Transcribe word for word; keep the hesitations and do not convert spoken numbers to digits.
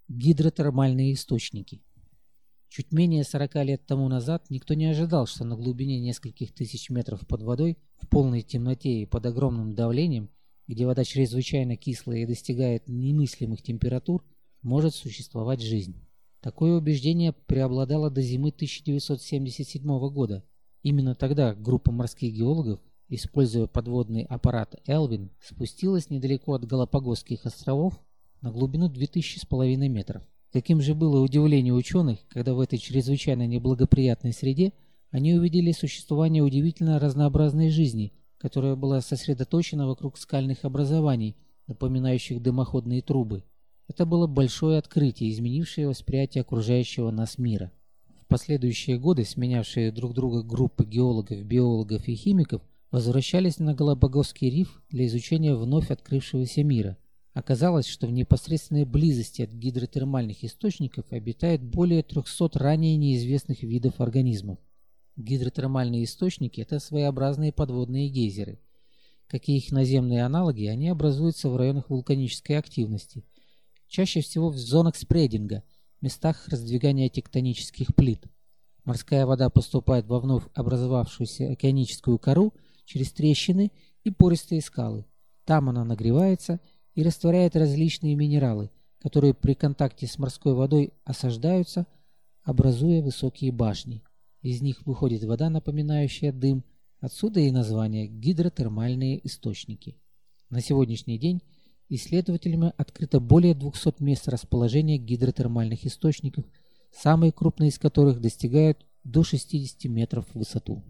Гидротермальные источники. Чуть менее сорока лет тому назад никто не ожидал, что на глубине нескольких тысяч метров под водой, в полной темноте и под огромным давлением, где вода чрезвычайно кислая и достигает немыслимых температур, может существовать жизнь. Такое убеждение преобладало до зимы тысяча девятьсот семьдесят седьмого года. Именно тогда группа морских геологов, используя подводный аппарат «Элвин», спустилась недалеко от Галапагосских островов на глубину две тысячи с половиной метров. Каким же было удивление ученых, когда в этой чрезвычайно неблагоприятной среде они увидели существование удивительно разнообразной жизни, которая была сосредоточена вокруг скальных образований, напоминающих дымоходные трубы. Это было большое открытие, изменившее восприятие окружающего нас мира. В последующие годы сменявшие друг друга группы геологов, биологов и химиков возвращались на Галапагосский риф для изучения вновь открывшегося мира. Оказалось, что в непосредственной близости от гидротермальных источников обитает более трехсот ранее неизвестных видов организмов. Гидротермальные источники – это своеобразные подводные гейзеры. Как и их наземные аналоги, они образуются в районах вулканической активности, чаще всего в зонах спрединга, местах раздвигания тектонических плит. Морская вода поступает во вновь образовавшуюся океаническую кору через трещины и пористые скалы. Там она нагревается и растворяет различные минералы, которые при контакте с морской водой осаждаются, образуя высокие башни. Из них выходит вода, напоминающая дым, отсюда и название гидротермальные источники. На сегодняшний день исследователями открыто более двухсот мест расположения гидротермальных источников, самые крупные из которых достигают до шестидесяти метров в высоту.